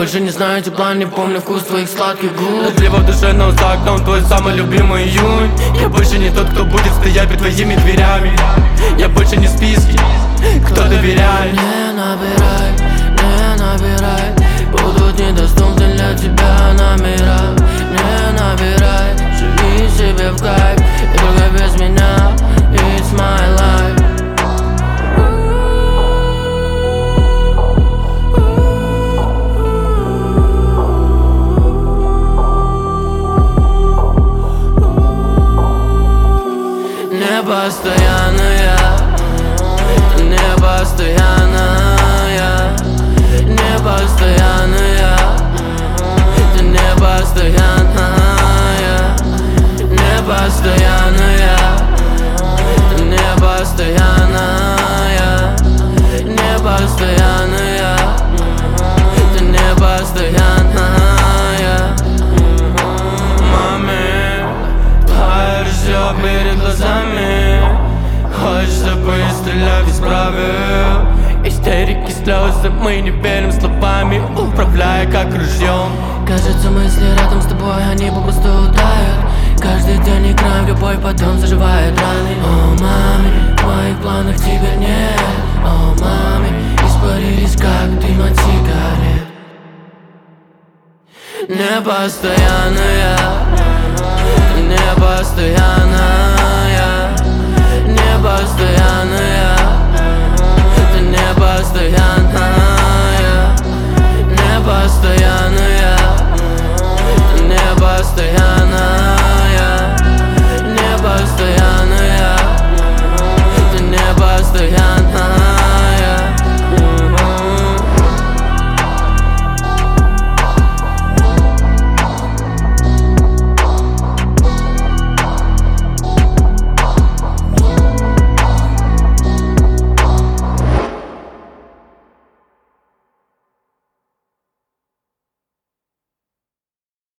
больше не знаю тепла, не помню вкус твоих сладких губ. Дождливо в душе, но за окном твой самый любимый июнь. Я больше не тот, кто будет стоять перед твоими дверями. Я больше не в списке, кто доверяет. Не набирай, не набирай, будут недоступны для тебя номера. Не набирай, живи себе в кайф, и только без меня, it's my life. Непостоянная, непостоянная, непостоянная, ты непостоянная, непостоянная, непостоянная, непостоянная, ты непостоянная. Маме, фаер все перед глазами. Хочется пострелять без правил. Истерики, слезы, мы не верим словами, управляя как ружьем. Кажется, мысли рядом с тобой, они попросту тают. Каждый день играем в любовь, потом заживает раны. О, маме, в моих планах теперь нет. О, маме, испарились как дым от сигарет. Непостоянная, непостоянная, непостоянная.